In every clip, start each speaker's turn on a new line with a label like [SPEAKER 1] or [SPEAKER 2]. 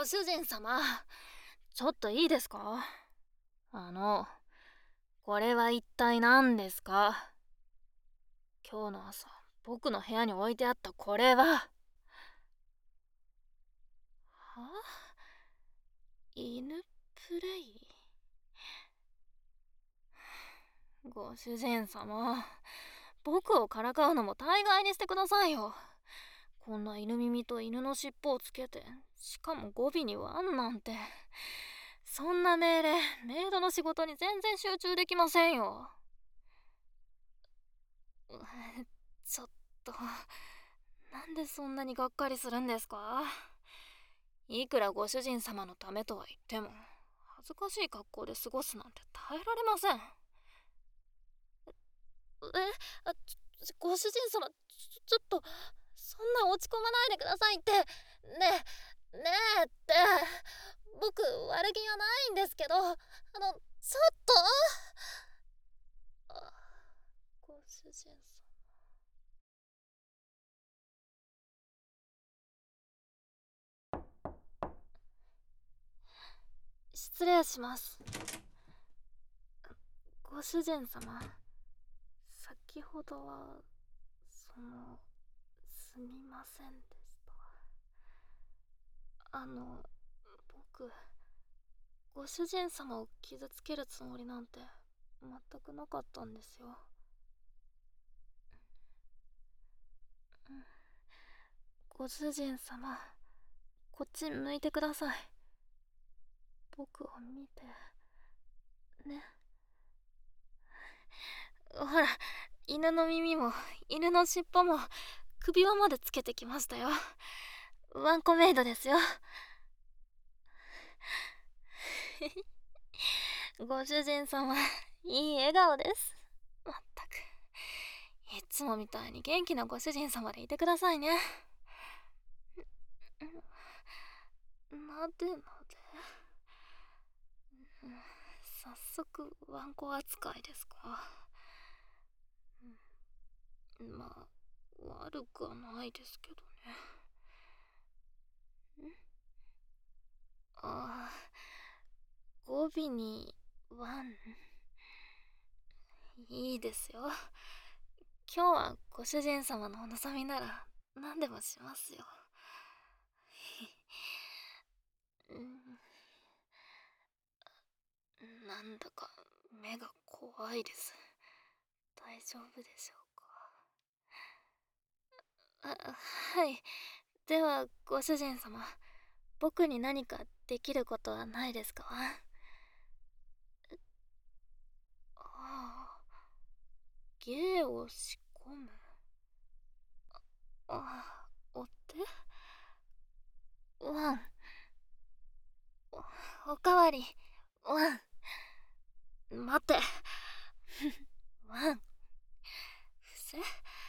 [SPEAKER 1] 主人様、ちょっといいですか？これは一体何ですか？今日の朝、僕の部屋に置いてあったこれは。犬プレイ？ご主人様、僕をからかうのも大概にしてくださいよ。こんな犬耳と犬の尻尾をつけて、しかも語尾にワンなんて。そんな命令、メイドの仕事に全然集中できませんよ。ちょっと、なんでそんなにがっかりするんですか？いくらご主人様のためとは言っても、恥ずかしい格好で過ごすなんて耐えられません。ご主人様、ちょっと、そんな落ち込まないでくださいって。ねえ、ねえって。僕、悪気はないんですけど、ちょっと。ご主人様。失礼します。ご主人様、先ほどは、すみませんでした。僕、ご主人様を傷つけるつもりなんて全くなかったんですよ。ご主人様、こっち向いてください。僕を見て、ね。ほら、犬の耳も犬の尻尾も首輪までつけてきましたよ。ワンコメイドですよ。ご主人様、いい笑顔です。まったく、いつもみたいに元気なご主人様でいてくださいね。なでなで。早速ワンコ扱いですか？まあ、悪くはないですけどね。ああ、語尾にワン。いいですよ。今日はご主人様のお望みなら何でもしますよ。なんだか目が怖いです。大丈夫でしょうか？はい。ではご主人様、僕に何かできることはないですか？ああ、芸を仕込む。お手？ワン。おかわり。ワン。待って。ワン。伏せ。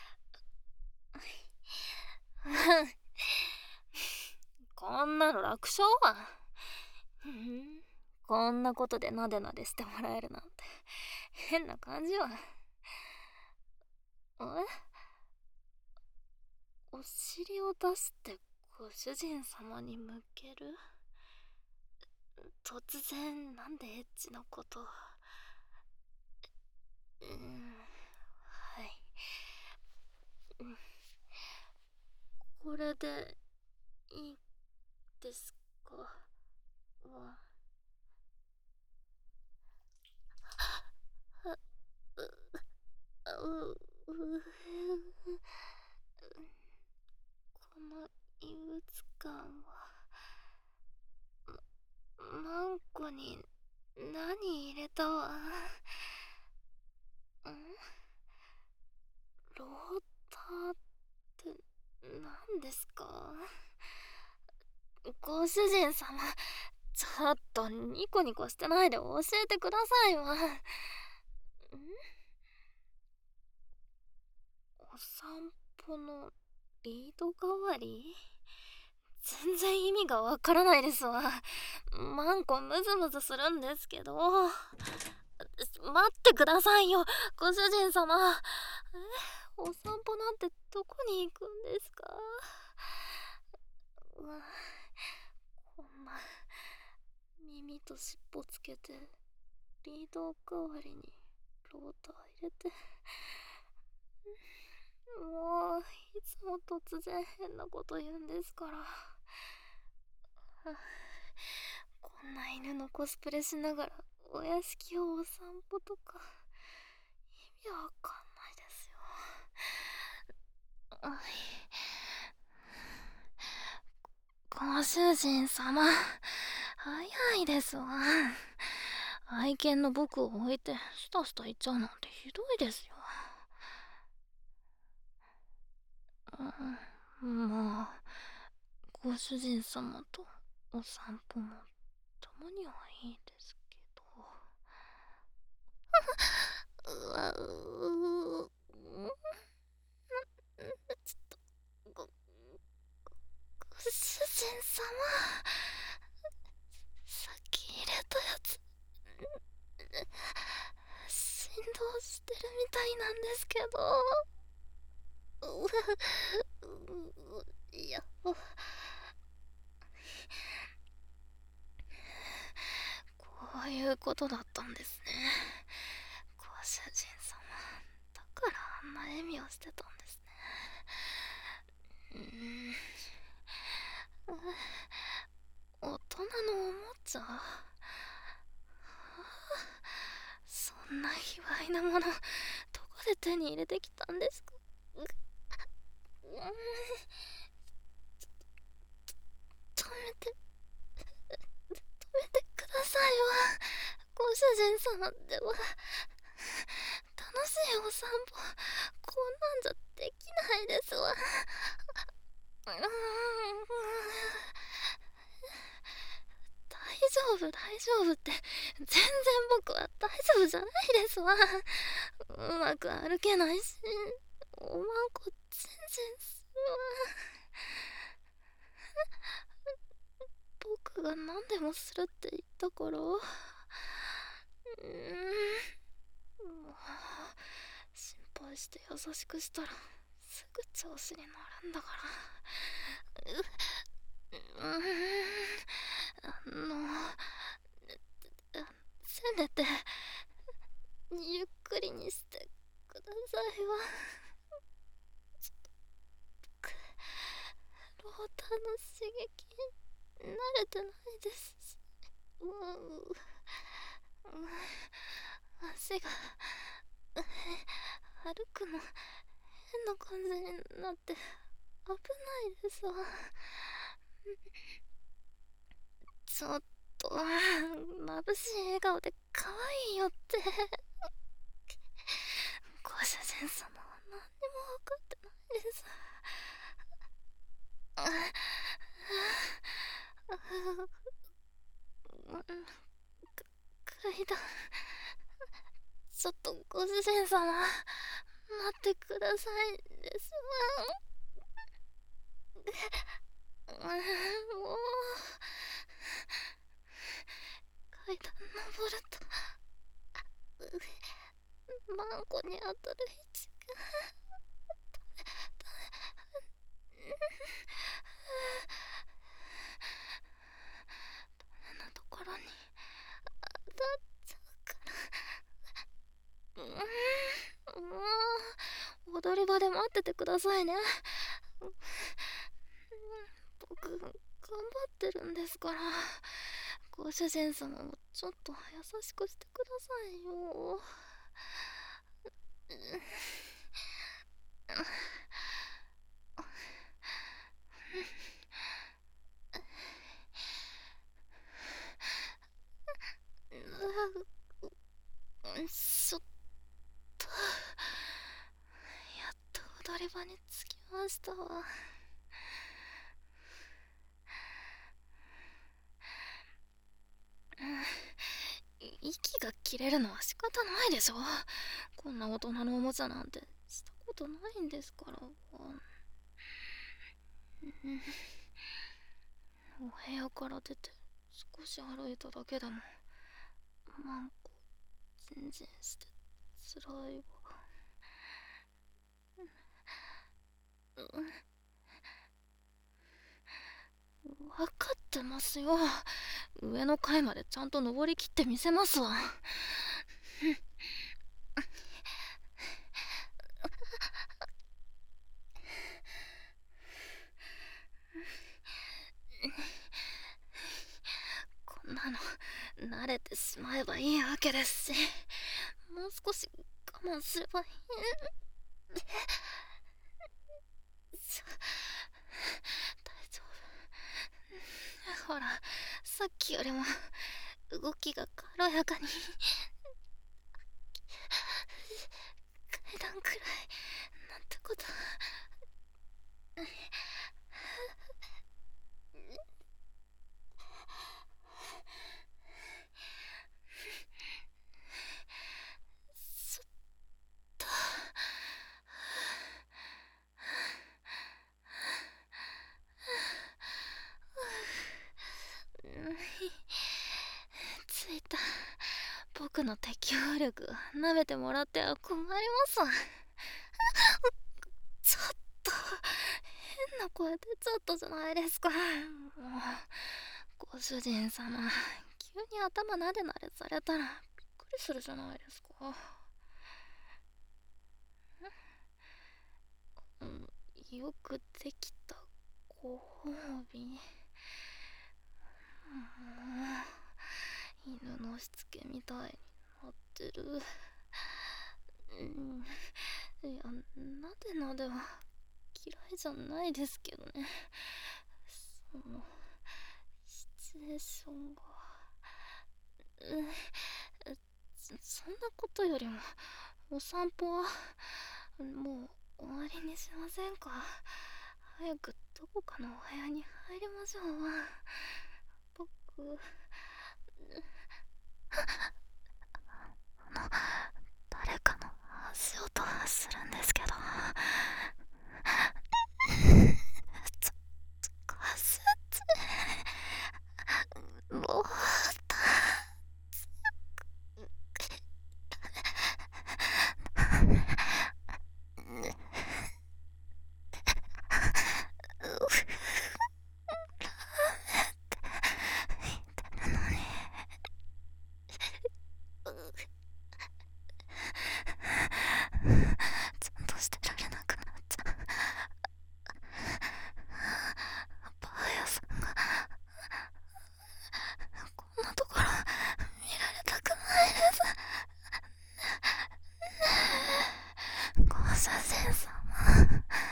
[SPEAKER 1] ワン。こんなの楽勝は。こんなことでなでなでしてもらえるなんて変な感じは。お尻を出してご主人様に向ける？突然なんでエッチなこと。はい。これでいいですか？はこの異物感は。マンコに何入れたわ。ローターって何ですか？ご主人様、ちょっとニコニコしてないで教えてくださいわ。お散歩のリード代わり？全然意味がわからないですわ。マンコムズムズするんですけど。待ってくださいよ、ご主人様。お散歩なんてどこに行くんですか？困耳と尻尾つけてリード代わりにローター入れて、もういつも突然変なこと言うんですから。こんな犬のコスプレしながらお屋敷をお散歩とか意味わかんないですよ。ご主人様、早いですわ。愛犬の僕を置いてスタスタ行っちゃうなんてひどいですよ。まあ、ご主人様とお散歩もたまにはいいですけど。ちょっと、ご主人様、さっき入れたやつ振動してるみたいなんですけど。いや、こういうことだったんですね。ご主人様、だからあんな笑みをしてたんですね。大人のおもちゃ、そんな卑猥なものどこで手に入れてきたんですか。止めてくださいわ、ご主人様。では楽しいお散歩こんなんじゃできないですわ。大丈夫って全然僕は大丈夫じゃないですわ。うまく歩けないしおまんこ全然するわ。僕が何でもするって言ったから。もう心配して優しくしたらすぐ調子になるんだから。せめてゆっくりにしてくださいわ。ちょっとローターの刺激慣れてないですし、足が歩くの変な感じになって危ないですわ。ちょっと眩しい笑顔で可愛いよって。ご主人様は何にも分かってないです。階段、ちょっとご主人様待ってくださいですわ。もう階段登るとマンコに当たる位置がダメなところに当たっちゃうから。もう踊り場で待っててくださいね。僕頑張ってるんですから。ご主人様もちょっと優しくしてくださいよ。ちょっとやっと踊り場に着きましたわ。息が切れるのは仕方ないでしょ。こんな大人のおもちゃなんてしたことないんですから。お部屋から出て少し歩いただけでもマンコジンジンしてつらいわ。 分かってますよ。上の階までちゃんと登りきってみせますわ。こんなの慣れてしまえばいいわけですし、もう少し我慢すればいい。大丈夫。ほら、さっきよりも動きが軽やかに。階段くらいなんてこと。そっと。ついた。僕の適応力舐めてもらっては困りますわ。ちょっと変な声出ちゃったじゃないですか。もうご主人様、急に頭なでなでされたらびっくりするじゃないですか。よくできたご褒美。犬のしつけみたいになってる。いや、なでなでは嫌いじゃないですけどね。そのシチュエーションが、そんなことよりもお散歩はもう終わりにしませんか。早くどこかのお部屋に入りましょう。僕、誰かの足音がするんですけど、少しずつもうちゃんとしてられなくなっちゃう。パン屋さんがこんなところ見られたくないです。ご主人様、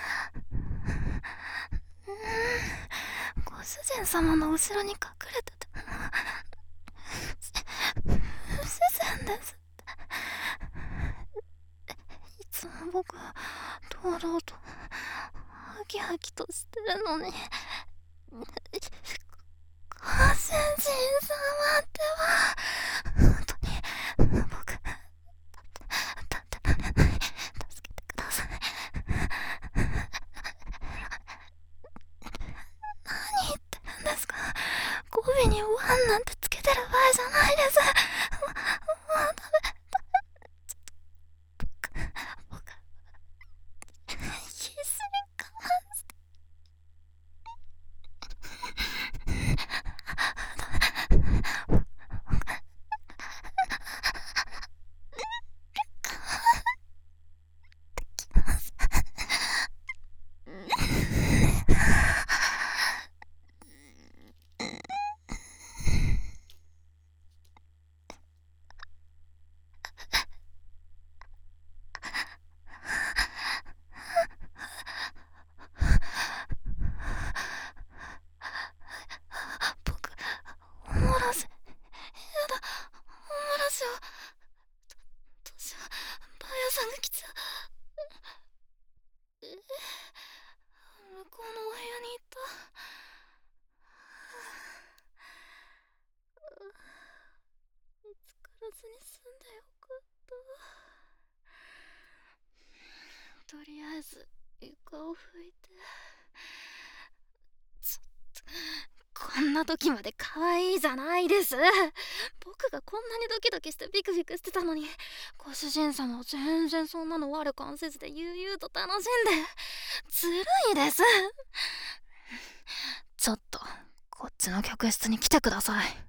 [SPEAKER 1] ご主人様の後ろに隠れてて不自然です。いつも僕は堂々とハキハキとしてるのに、ご主人様ってば本当に僕立ってられない。助けてください。何言ってるんですか。語尾にワンなんてつけてる場合じゃないです。もうダメ。僕必死に我慢してきます。僕、おもらせ。やだ、おもらせを。どうしよう。パン屋さんが来ちゃう。向こうのお部屋にいた。見つからずに済んでよかった。とりあえず床を拭いて。ちょっとこんな時まで可愛いじゃないです。僕がこんなにドキドキしてビクビクしてたのに、ご主人様は全然そんなの悪感せずで悠々と楽しんで。ずるいです。ちょっとこっちの客室に来てください。